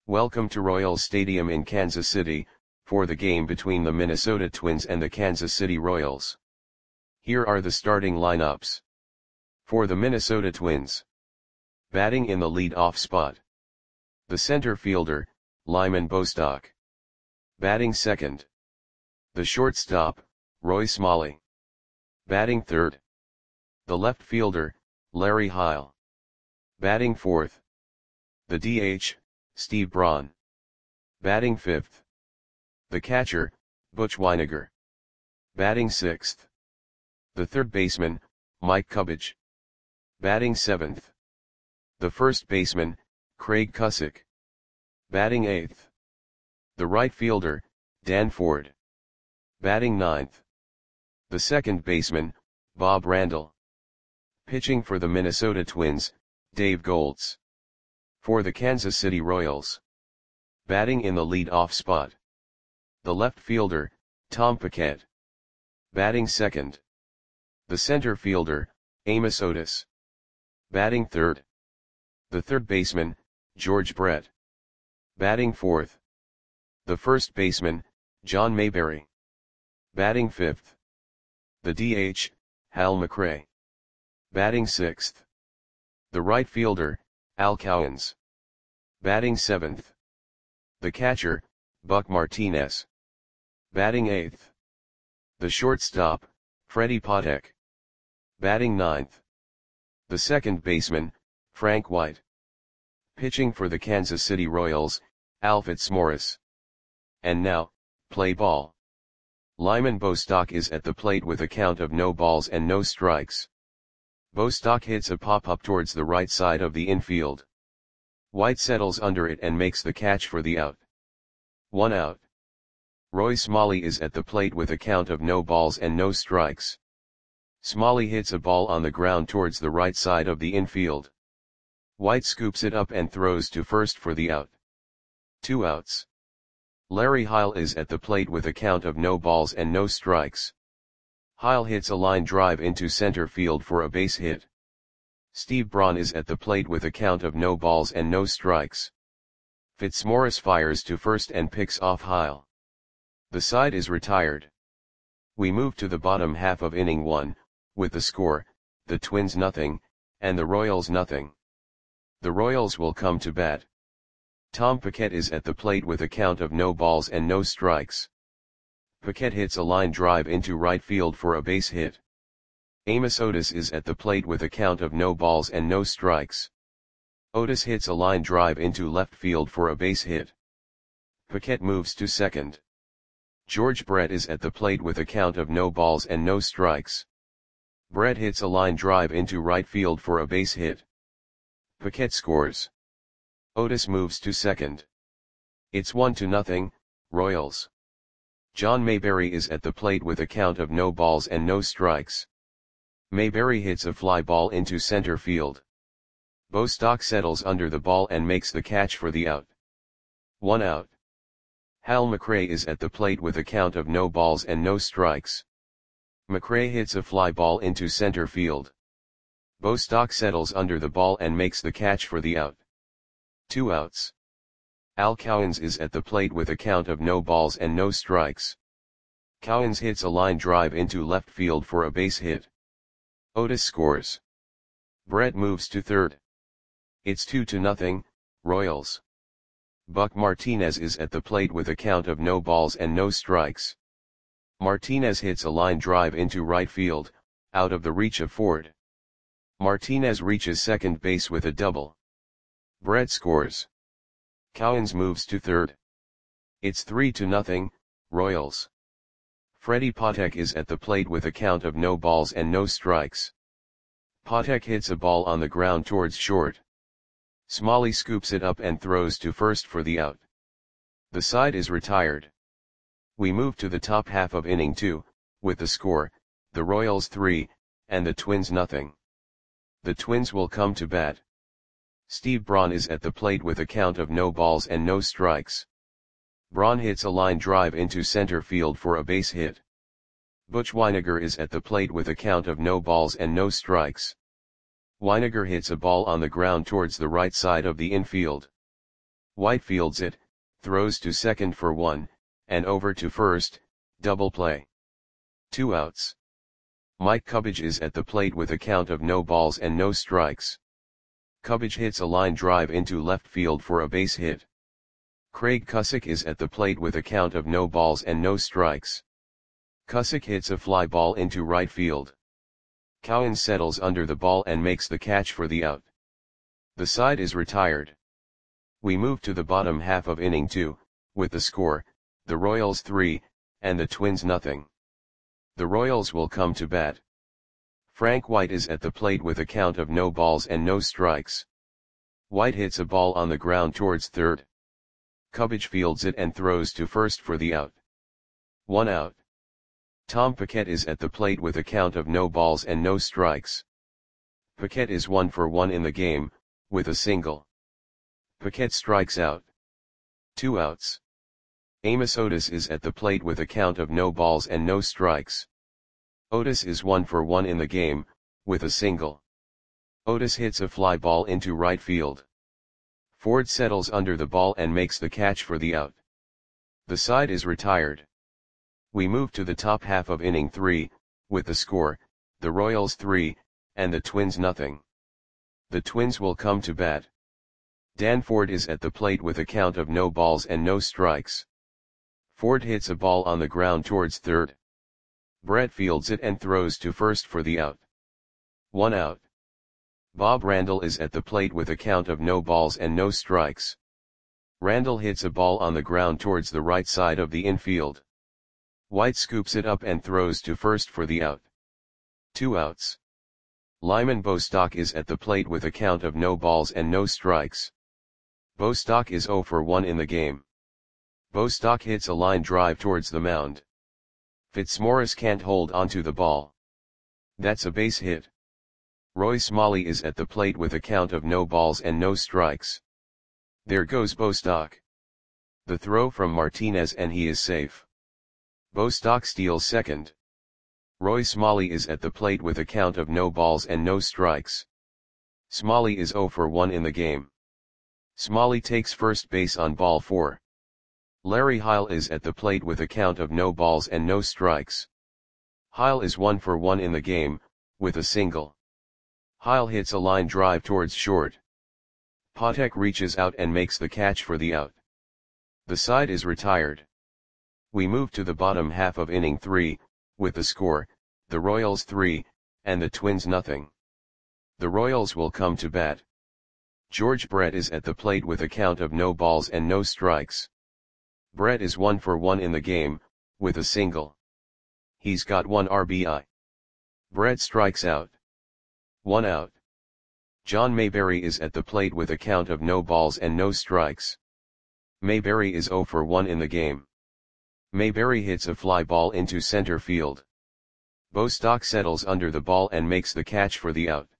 Welcome to Royals Stadium in Kansas City, for the game between the Minnesota Twins and the Kansas City Royals. Here are the starting lineups. For the Minnesota Twins. Batting in the lead-off spot. The center fielder, Lyman Bostock. Batting second. The shortstop, Roy Smalley. Batting third. The left fielder, Larry Heil. Batting fourth. The DH, Steve Braun. Batting fifth. The catcher, Butch Wynegar. Batting sixth. The third baseman, Mike Kubich. Batting seventh. The first baseman, Craig Cusick. Batting eighth. The right fielder, Dan Ford. Batting ninth. The second baseman, Bob Randall. Pitching for the Minnesota Twins, Dave Goltz. For the Kansas City Royals. Batting in the lead-off spot. The left fielder, Tom Paquette. Batting second. The center fielder, Amos Otis. Batting third. The third baseman, George Brett. Batting fourth. The first baseman, John Mayberry. Batting fifth. The DH, Hal McRae. Batting sixth. The right fielder, Al Cowens. Batting seventh. The catcher, Buck Martinez. Batting eighth. The shortstop, Freddie Patek. Batting ninth. The second baseman, Frank White. Pitching for the Kansas City Royals, Al Fitzmaurice. And now, play ball. Lyman Bostock is at the plate with a count of no balls and no strikes. Bostock hits a pop-up towards the right side of the infield. White settles under it and makes the catch for the out. 1 out. Roy Smalley is at the plate with a count of no balls and no strikes. Smalley hits a ball on the ground towards the right side of the infield. White scoops it up and throws to first for the out. 2 outs. Larry Heil is at the plate with a count of no balls and no strikes. Heil hits a line drive into center field for a base hit. Steve Braun is at the plate with a count of no balls and no strikes. Fitzmaurice fires to first and picks off Heil. The side is retired. We move to the bottom half of inning 1, with the score, the Twins nothing, and the Royals nothing. The Royals will come to bat. Tom Paquette is at the plate with a count of no balls and no strikes. Paquette hits a line drive into right field for a base hit. Amos Otis is at the plate with a count of no balls and no strikes. Otis hits a line drive into left field for a base hit. Paquette moves to second. George Brett is at the plate with a count of no balls and no strikes. Brett hits a line drive into right field for a base hit. Paquette scores. Otis moves to second. It's 1-0, Royals. John Mayberry is at the plate with a count of no balls and no strikes. Mayberry hits a fly ball into center field. Bostock settles under the ball and makes the catch for the out. 1 out. Hal McRae is at the plate with a count of no balls and no strikes. McRae hits a fly ball into center field. Bostock settles under the ball and makes the catch for the out. 2 outs. Al Cowens is at the plate with a count of no balls and no strikes. Cowens hits a line drive into left field for a base hit. Otis scores. Brett moves to third. It's 2-0, Royals. Buck Martinez is at the plate with a count of no balls and no strikes. Martinez hits a line drive into right field, out of the reach of Ford. Martinez reaches second base with a double. Brett scores. Cowens moves to third. It's 3-0, Royals. Freddie Patek is at the plate with a count of no balls and no strikes. Patek hits a ball on the ground towards short. Smalley scoops it up and throws to first for the out. The side is retired. We move to the top half of inning 2, with the score, the Royals 3, and the Twins nothing. The Twins will come to bat. Steve Braun is at the plate with a count of no balls and no strikes. Braun hits a line drive into center field for a base hit. Butch Wynegar is at the plate with a count of no balls and no strikes. Wynegar hits a ball on the ground towards the right side of the infield. White fields it, throws to second for 1, and over to first, double play. 2 outs. Mike Cubbage is at the plate with a count of no balls and no strikes. Cubbage hits a line drive into left field for a base hit. Craig Cusick is at the plate with a count of no balls and no strikes. Cusick hits a fly ball into right field. Cowan settles under the ball and makes the catch for the out. The side is retired. We move to the bottom half of inning 2, with the score, the Royals 3, and the Twins nothing. The Royals will come to bat. Frank White is at the plate with a count of no balls and no strikes. White hits a ball on the ground towards third. Cubbage fields it and throws to first for the out. 1 out. Tom Paquette is at the plate with a count of no balls and no strikes. Paquette is 1 for 1 in the game, with a single. Paquette strikes out. 2 outs. Amos Otis is at the plate with a count of no balls and no strikes. Otis is 1 for 1 in the game, with a single. Otis hits a fly ball into right field. Ford settles under the ball and makes the catch for the out. The side is retired. We move to the top half of inning 3, with the score, the Royals 3, and the Twins nothing. The Twins will come to bat. Dan Ford is at the plate with a count of no balls and no strikes. Ford hits a ball on the ground towards third. Brett fields it and throws to first for the out. 1 out. Bob Randall is at the plate with a count of no balls and no strikes. Randall hits a ball on the ground towards the right side of the infield. White scoops it up and throws to first for the out. 2 outs. Lyman Bostock is at the plate with a count of no balls and no strikes. Bostock is 0 for 1 in the game. Bostock hits a line drive towards the mound. Fitzmaurice can't hold onto the ball. That's a base hit. Roy Smalley is at the plate with a count of no balls and no strikes. There goes Bostock. The throw from Martinez and he is safe. Bostock steals second. Roy Smalley is at the plate with a count of no balls and no strikes. Smalley is 0 for 1 in the game. Smalley takes first base on ball 4. Larry Heil is at the plate with a count of no balls and no strikes. Heil is 1 for 1 in the game, with a single. Heil hits a line drive towards short. Patek reaches out and makes the catch for the out. The side is retired. We move to the bottom half of inning 3, with the score, the Royals 3, and the Twins nothing. The Royals will come to bat. George Brett is at the plate with a count of no balls and no strikes. Brett is 1 for 1 in the game, with a single. He's got 1 RBI. Brett strikes out. 1 out. John Mayberry is at the plate with a count of no balls and no strikes. Mayberry is 0 for 1 in the game. Mayberry hits a fly ball into center field. Bostock settles under the ball and makes the catch for the out.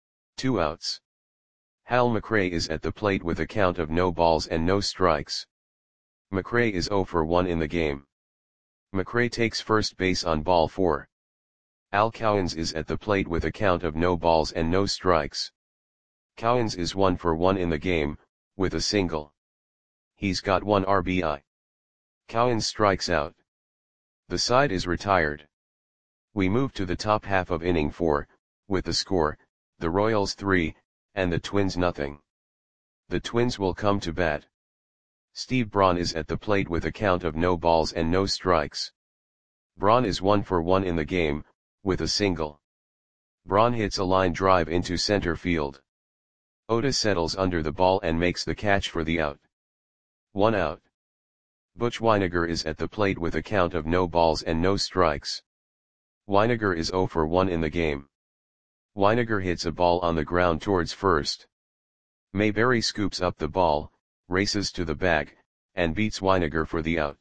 2 outs. Hal McRae is at the plate with a count of no balls and no strikes. McRae is 0 for 1 in the game. McRae takes first base on ball 4. Al Cowens is at the plate with a count of no balls and no strikes. Cowens is 1 for 1 in the game, with a single. He's got 1 RBI. Cowens strikes out. The side is retired. We move to the top half of inning 4, with the score, the Royals 3, and the Twins nothing. The Twins will come to bat. Steve Braun is at the plate with a count of no balls and no strikes. Braun is 1 for 1 in the game, with a single. Braun hits a line drive into center field. Otis settles under the ball and makes the catch for the out. 1 out. Butch Wynegar is at the plate with a count of no balls and no strikes. Wynegar is 0 for 1 in the game. Wynegar hits a ball on the ground towards first. Mayberry scoops up the ball, races to the bag, and beats Wynegar for the out.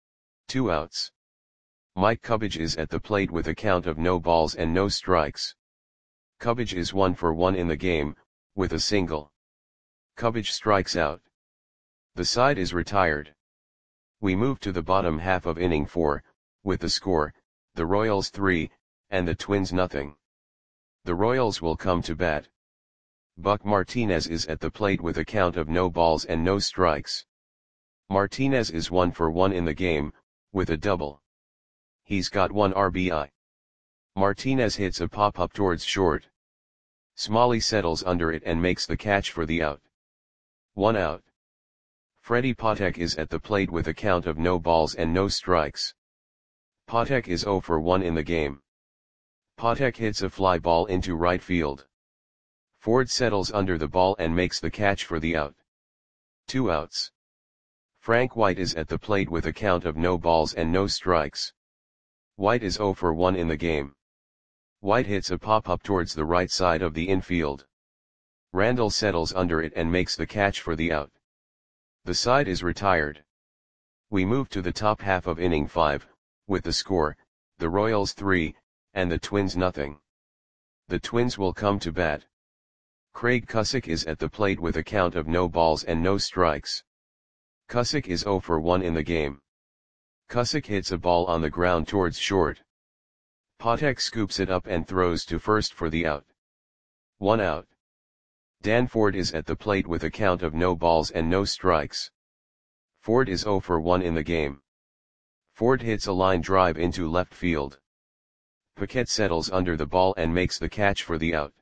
2 outs. Mike Cubbage is at the plate with a count of no balls and no strikes. Cubbage is 1 for 1 in the game, with a single. Cubbage strikes out. The side is retired. We move to the bottom half of inning 4, with the score, the Royals 3, and the Twins nothing. The Royals will come to bat. Buck Martinez is at the plate with a count of no balls and no strikes. Martinez is 1 for 1 in the game, with a double. He's got 1 RBI. Martinez hits a pop-up towards short. Smalley settles under it and makes the catch for the out. 1 out. Freddie Patek is at the plate with a count of no balls and no strikes. Patek is 0 for 1 in the game. Patek hits a fly ball into right field. Ford settles under the ball and makes the catch for the out. 2 outs. Frank White is at the plate with a count of no balls and no strikes. White is 0 for 1 in the game. White hits a pop-up towards the right side of the infield. Randall settles under it and makes the catch for the out. The side is retired. We move to the top half of inning 5, with the score, the Royals 3, and the Twins nothing. The Twins will come to bat. Craig Cusick is at the plate with a count of no balls and no strikes. Cusick is 0 for 1 in the game. Cusick hits a ball on the ground towards short. Patek scoops it up and throws to first for the out. 1 out. Dan Ford is at the plate with a count of no balls and no strikes. Ford is 0 for 1 in the game. Ford hits a line drive into left field. Paquette settles under the ball and makes the catch for the out.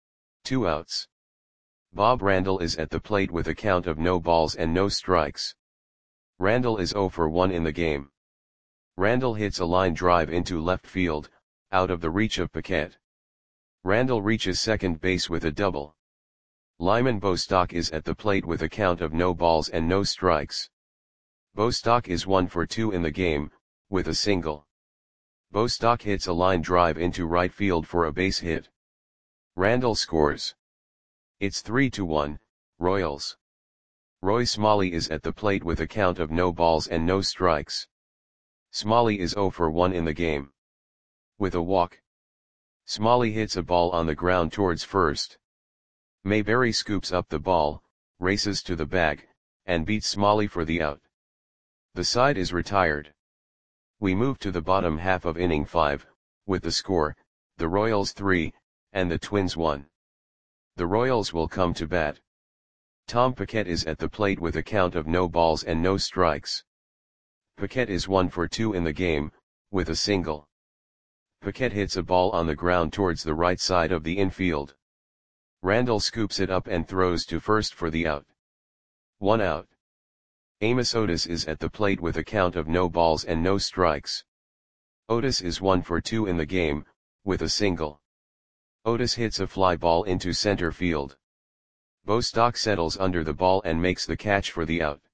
2 outs. Bob Randall is at the plate with a count of no balls and no strikes. Randall is 0 for 1 in the game. Randall hits a line drive into left field, out of the reach of Paquette. Randall reaches second base with a double. Lyman Bostock is at the plate with a count of no balls and no strikes. Bostock is 1 for 2 in the game, with a single. Bostock hits a line drive into right field for a base hit. Randall scores. It's 3-1, Royals. Roy Smalley is at the plate with a count of no balls and no strikes. Smalley is 0 for 1 in the game. With a walk. Smalley hits a ball on the ground towards first. Mayberry scoops up the ball, races to the bag, and beats Smalley for the out. The side is retired. We move to the bottom half of inning 5, with the score, the Royals 3, and the Twins 1. The Royals will come to bat. Tom Paquette is at the plate with a count of no balls and no strikes. Paquette is 1 for 2 in the game, with a single. Paquette hits a ball on the ground towards the right side of the infield. Randall scoops it up and throws to first for the out. 1 out. Amos Otis is at the plate with a count of no balls and no strikes. Otis is 1 for 2 in the game, with a single. Otis hits a fly ball into center field. Bostock settles under the ball and makes the catch for the out.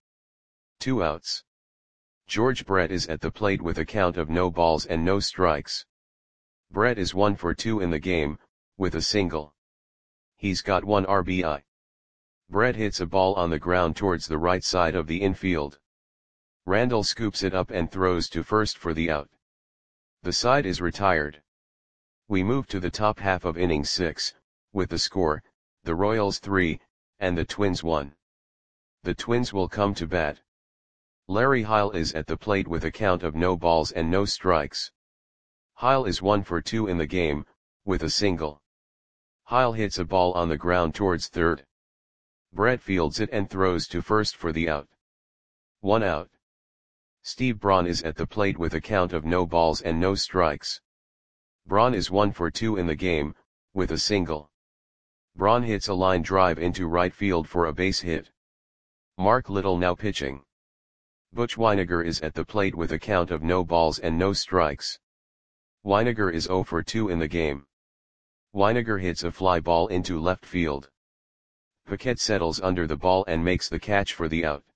2 outs. George Brett is at the plate with a count of no balls and no strikes. Brett is 1 for 2 in the game, with a single. He's got 1 RBI. Brett hits a ball on the ground towards the right side of the infield. Randall scoops it up and throws to first for the out. The side is retired. We move to the top half of inning 6, with the score, the Royals 3, and the Twins 1. The Twins will come to bat. Larry Heil is at the plate with a count of no balls and no strikes. Heil is 1 for 2 in the game, with a single. Heil hits a ball on the ground towards third. Brett fields it and throws to first for the out. 1 out. Steve Braun is at the plate with a count of no balls and no strikes. Braun is 1 for 2 in the game, with a single. Braun hits a line drive into right field for a base hit. Mark Little now pitching. Butch Wynegar is at the plate with a count of no balls and no strikes. Wynegar is 0 for 2 in the game. Wynegar hits a fly ball into left field. Paquette settles under the ball and makes the catch for the out.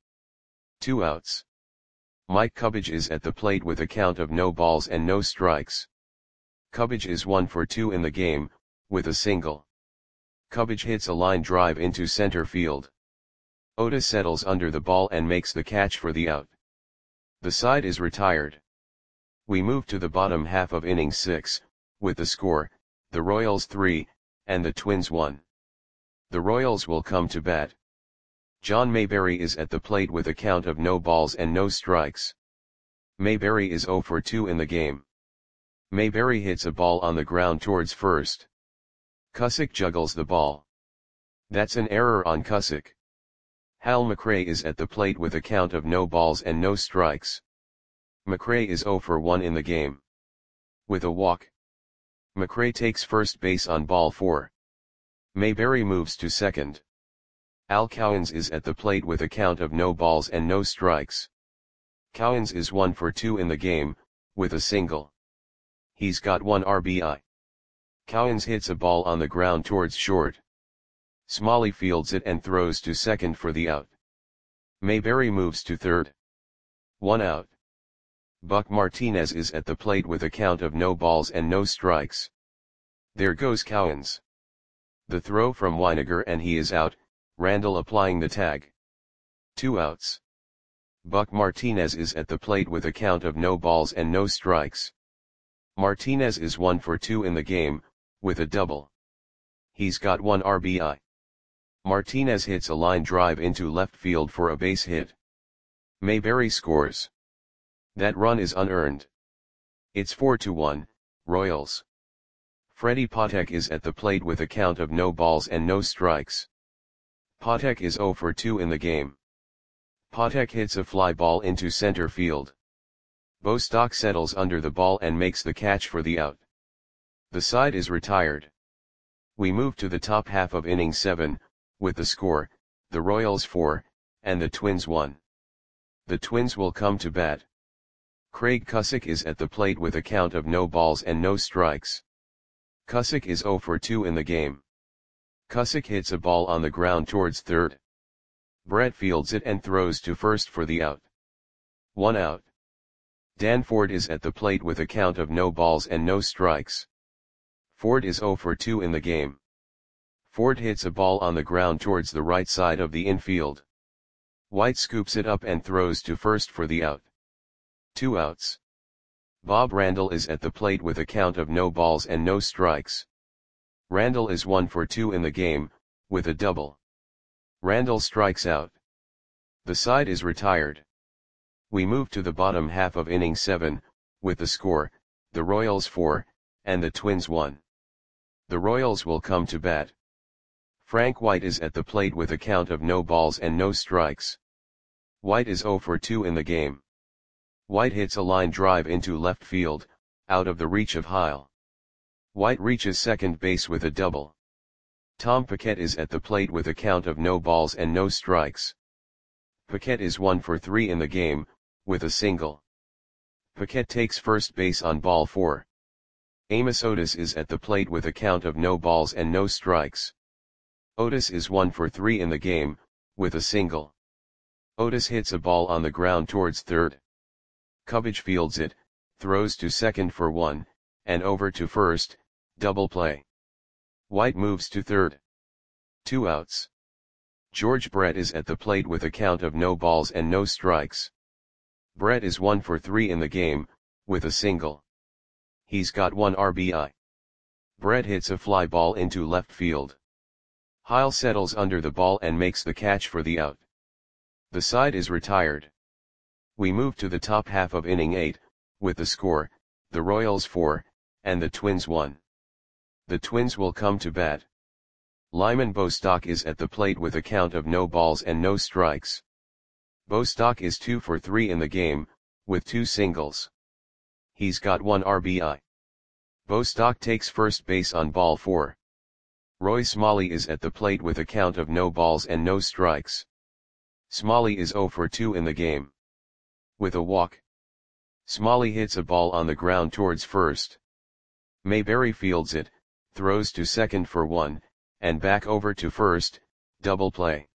2 outs. Mike Cubbage is at the plate with a count of no balls and no strikes. Cubbage is 1 for 2 in the game, with a single. Cubbage hits a line drive into center field. Otis settles under the ball and makes the catch for the out. The side is retired. We move to the bottom half of inning 6, with the score, the Royals 3, and the Twins 1. The Royals will come to bat. John Mayberry is at the plate with a count of no balls and no strikes. Mayberry is 0 for 2 in the game. Mayberry hits a ball on the ground towards first. Cusick juggles the ball. That's an error on Cusick. Hal McRae is at the plate with a count of no balls and no strikes. McRae is 0 for 1 in the game. With a walk, McRae takes first base on ball 4. Mayberry moves to second. Al Cowens is at the plate with a count of no balls and no strikes. Cowens is 1 for 2 in the game, with a single. He's got 1 RBI. Cowens hits a ball on the ground towards short. Smalley fields it and throws to second for the out. Mayberry moves to third. 1 out. Buck Martinez is at the plate with a count of no balls and no strikes. There goes Cowens. The throw from Weiniger and he is out, Randall applying the tag. 2 outs. Buck Martinez is at the plate with a count of no balls and no strikes. Martinez is 1 for 2 in the game, with a double. He's got 1 RBI. Martinez hits a line drive into left field for a base hit. Mayberry scores. That run is unearned. It's 4-1, Royals. Freddie Patek is at the plate with a count of no balls and no strikes. Patek is 0 for 2 in the game. Patek hits a fly ball into center field. Bostock settles under the ball and makes the catch for the out. The side is retired. We move to the top half of inning 7, with the score, the Royals 4, and the Twins 1. The Twins will come to bat. Craig Cusick is at the plate with a count of no balls and no strikes. Cusick is 0 for 2 in the game. Cusick hits a ball on the ground towards third. Brett fields it and throws to first for the out. 1 out. Dan Ford is at the plate with a count of no balls and no strikes. Ford is 0 for 2 in the game. Ford hits a ball on the ground towards the right side of the infield. White scoops it up and throws to first for the out. 2 outs. Bob Randall is at the plate with a count of no balls and no strikes. Randall is 1 for 2 in the game, with a double. Randall strikes out. The side is retired. We move to the bottom half of inning 7, with the score, the Royals 4, and the Twins 1. The Royals will come to bat. Frank White is at the plate with a count of no balls and no strikes. White is 0 for 2 in the game. White hits a line drive into left field, out of the reach of Heil. White reaches second base with a double. Tom Paquette is at the plate with a count of no balls and no strikes. Paquette is 1 for 3 in the game, with a single. Paquette takes first base on ball 4. Amos Otis is at the plate with a count of no balls and no strikes. Otis is 1 for 3 in the game, with a single. Otis hits a ball on the ground towards third. Cubbage fields it, throws to second for 1, and over to first, double play. White moves to third. 2 outs. George Brett is at the plate with a count of no balls and no strikes. Brett is 1 for 3 in the game, with a single. He's got 1 RBI. Brett hits a fly ball into left field. Heil settles under the ball and makes the catch for the out. The side is retired. We move to the top half of inning 8, with the score, the Royals 4, and the Twins 1. The Twins will come to bat. Lyman Bostock is at the plate with a count of no balls and no strikes. Bostock is 2 for 3 in the game, with 2 singles. He's got 1 RBI. Bostock takes first base on ball 4. Roy Smalley is at the plate with a count of no balls and no strikes. Smalley is 0 for 2 in the game. With a walk, Smalley hits a ball on the ground towards first. Mayberry fields it, throws to second for 1, and back over to first, double play.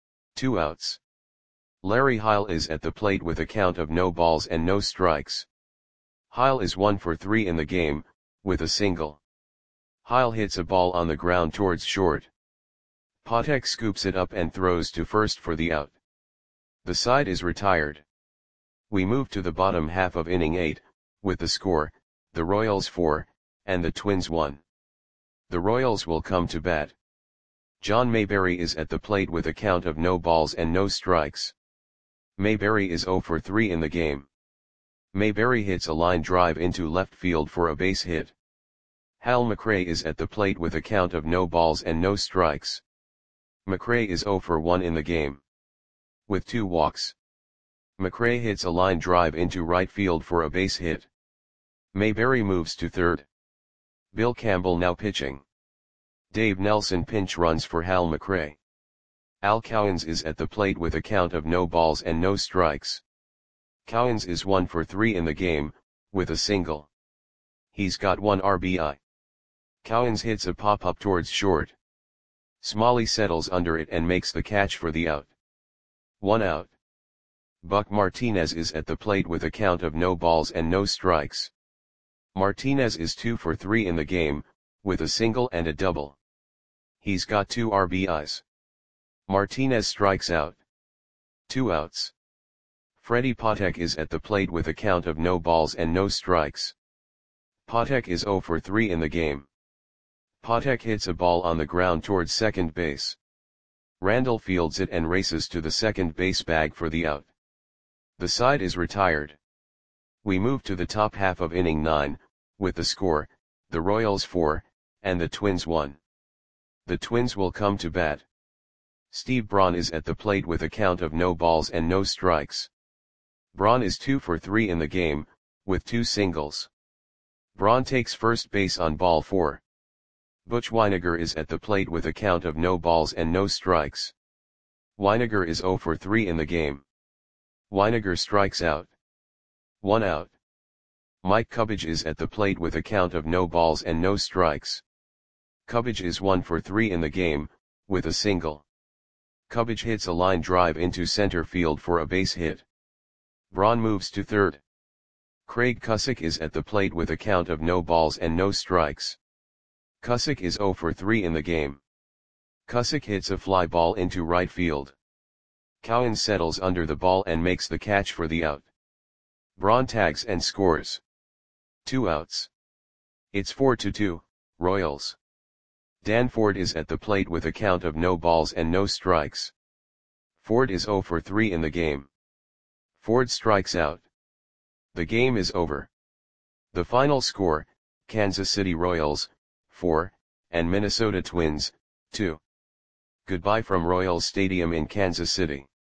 2 outs. Larry Heil is at the plate with a count of no balls and no strikes. Heil is 1 for 3 in the game, with a single. Heil hits a ball on the ground towards short. Patek scoops it up and throws to first for the out. The side is retired. We move to the bottom half of inning 8, with the score, the Royals 4, and the Twins 1. The Royals will come to bat. John Mayberry is at the plate with a count of no balls and no strikes. Mayberry is 0 for 3 in the game. Mayberry hits a line drive into left field for a base hit. Hal McRae is at the plate with a count of no balls and no strikes. McRae is 0 for 1 in the game. With 2 walks. McRae hits a line drive into right field for a base hit. Mayberry moves to third. Bill Campbell now pitching. Dave Nelson pinch runs for Hal McRae. Al Cowens is at the plate with a count of no balls and no strikes. Cowens is 1 for 3 in the game, with a single. He's got 1 RBI. Cowens hits a pop-up towards short. Smalley settles under it and makes the catch for the out. 1 out. Buck Martinez is at the plate with a count of no balls and no strikes. Martinez is 2 for 3 in the game, with a single and a double. He's got 2 RBIs. Martinez strikes out. 2 outs. Freddie Patek is at the plate with a count of no balls and no strikes. Patek is 0 for 3 in the game. Patek hits a ball on the ground towards second base. Randall fields it and races to the second base bag for the out. The side is retired. We move to the top half of inning 9, with the score, the Royals 4, and the Twins 1. The Twins will come to bat. Steve Braun is at the plate with a count of no balls and no strikes. Braun is 2 for 3 in the game, with 2 singles. Braun takes first base on ball 4. Butch Wynegar is at the plate with a count of no balls and no strikes. Wynegar is 0 for 3 in the game. Wynegar strikes out. 1 out. Mike Cubbage is at the plate with a count of no balls and no strikes. Cubbage is 1 for 3 in the game, with a single. Cubbage hits a line drive into center field for a base hit. Braun moves to third. Craig Cusick is at the plate with a count of no balls and no strikes. Cusick is 0 for 3 in the game. Cusick hits a fly ball into right field. Cowens settles under the ball and makes the catch for the out. Braun tags and scores. 2 outs. It's 4-2, Royals. Dan Ford is at the plate with a count of no balls and no strikes. Ford is 0 for 3 in the game. Ford strikes out. The game is over. The final score, Kansas City Royals, 4, and Minnesota Twins, 2. Goodbye from Royals Stadium in Kansas City.